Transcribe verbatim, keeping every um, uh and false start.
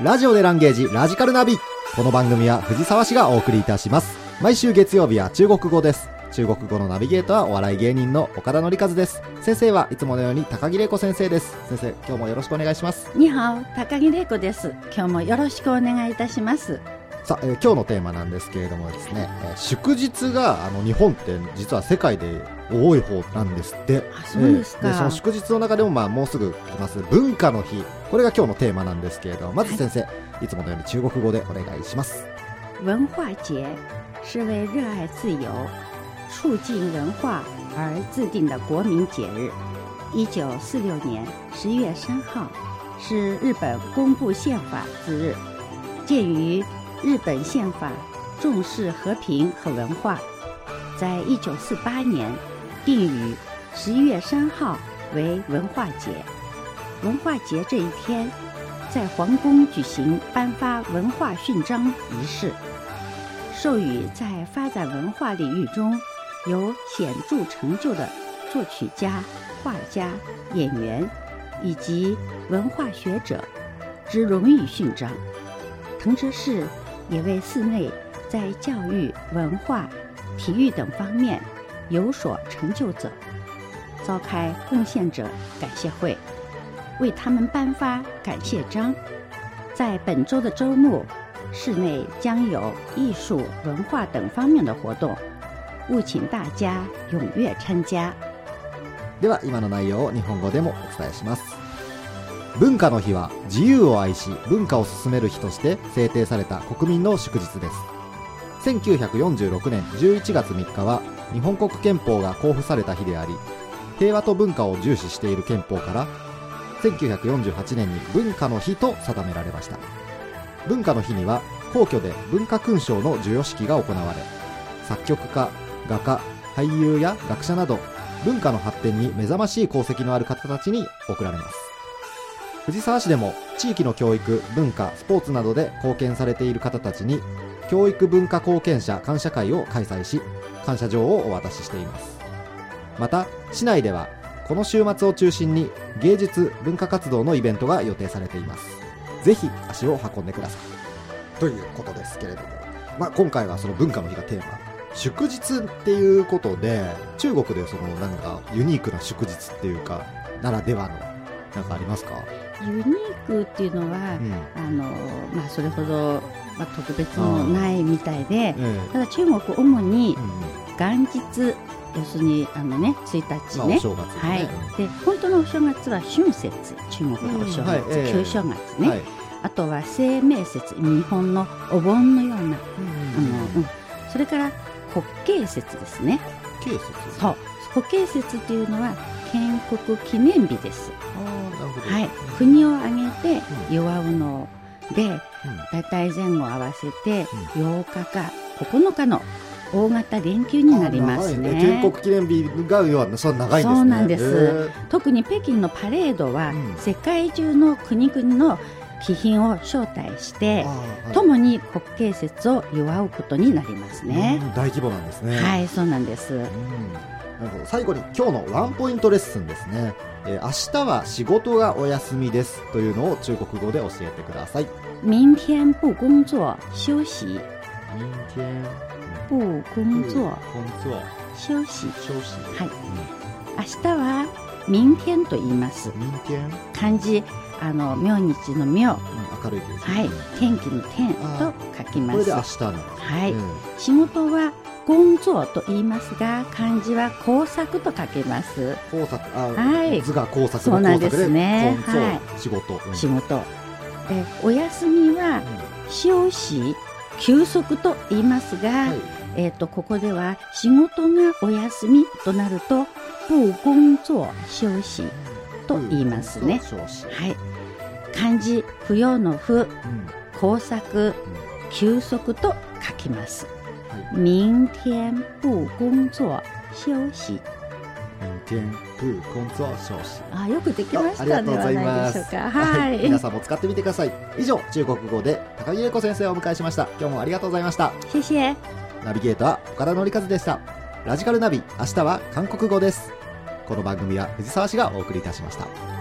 ラジオでランゲージラジカルナビ。この番組は藤沢市がお送りいたします。毎週月曜日は中国語です。中国語のナビゲートはお笑い芸人の岡田典和です。先生はいつものように高木玲子先生です。先生、今日もよろしくお願いします。 にはお、高木玲子です。今日もよろしくお願いいたします。 さあ、えー、今日のテーマなんですけれどもですね、えー、祝日があの日本って実は世界で多い方なんですって。 あ、そうですか。 えー、でその祝日の中でもまあもうすぐ来ます文化の日、これが今日のテーマなんですけれども、まず先生、はい、いつものように中国語でお願いします。 文化節是为热愛自由促進文化而制定的国民節日。一九四六年十月三号是日本公布宪法之日。鉴于日本宪法重视和平和文化，在一九四八年定于十一月三号为文化节。文化节这一天，在皇宫举行颁发文化勋章仪式，授予在发展文化领域中有显著成就的作曲家、画家、演员以及文化学者之荣誉勋章。藤泽市也为市内在教育、文化、体育等方面有所成就者召开贡献者感谢会，为他们颁发感谢章。在本周的周末，市内将有艺术、文化等方面的活動，務請大家踴躍參加。 では今の内容を日本語でもお伝えします。文化の日は自由を愛し文化を進める日として制定された国民の祝日です。せんきゅうひゃくよんじゅうろくねんじゅういちがつみっかは日本国憲法が公布された日であり、平和と文化を重視している憲法からせんきゅうひゃくよんじゅうはちねんに文化の日と定められました。文化の日には皇居で文化勲章の授与式が行われ、作曲家、画家、俳優や学者など文化の発展に目覚ましい功績のある方たちに贈られます。藤沢市でも地域の教育、文化、スポーツなどで貢献されている方たちに教育文化貢献者感謝会を開催し、感謝状をお渡ししています。また市内ではこの週末を中心に芸術文化活動のイベントが予定されています。ぜひ足を運んでくださいということですけれども、まあ、今回はその文化の日がテーマ、祝日っていうことで、中国でそのなんかユニークな祝日っていうかならではのなんかありますか？ ユニークっていうのは、うん、あのまあ、それほど、まあ、特別もないみたいで、ただ中国主に元日、要するにあの、ね、ついたちね、まあ、お正月ね、はい、で本当のお正月は春節、中国のお正月、うん、はい、旧正月ね、はい、あとは清明節、日本のお盆のような、うんあのうん、それから国慶節ですね。 慶節、 そう、国慶節っていうのは建国記念日です。 あ、なるほど、 はい、国を挙げて祝うので、うん、だいたい前後合わせてようかかここのかの大型連休になりますね。 建国記念日が要はそんな長いんですね。 そうなんです。特に北京のパレードは、うん、世界中の国々の貴賓を招待して、はい、共に国慶節を祝うことになりますね。 うん、大規模なんですね。 はい、そうなんです。うん、 なるほど。最後に今日のワンポイントレッスンですね。えー、明日は仕事がお休みですというのを中国語で教えてください。 明天不工作休息。 明天不工作休息。 休息。 はい。うん、明日は明天と言います。 明天。 漢字、あの明日の明、うん、 明るいですね。 はい。天気の天と書きます。 これで明日なんです。 はい。うん、仕事は工作と言いますが、漢字は工作と書けます。 工作、あ、 はい、 図が工作の工作で、 そうなんですね。 はい、仕事、 うん、仕事。で、お休みは休息、休息と言いますが、はい、えっとここでは仕事がお休みとなると不工作休息と言いますね。はい。漢字不要の不、うん、工作、休息と書きます。明天不工作休息。 明天不工作休息。 あ、よくできましたね。 ありがとうございます。 はい、はい、 皆さんも使ってみてください。以上、中国語で高木玲子先生をお迎えしました。今日もありがとうございました。 謝謝。 ナビゲーター岡田典和でした。ラジカルナビ、明日は韓国語です。この番組は藤沢市がお送りいたしました。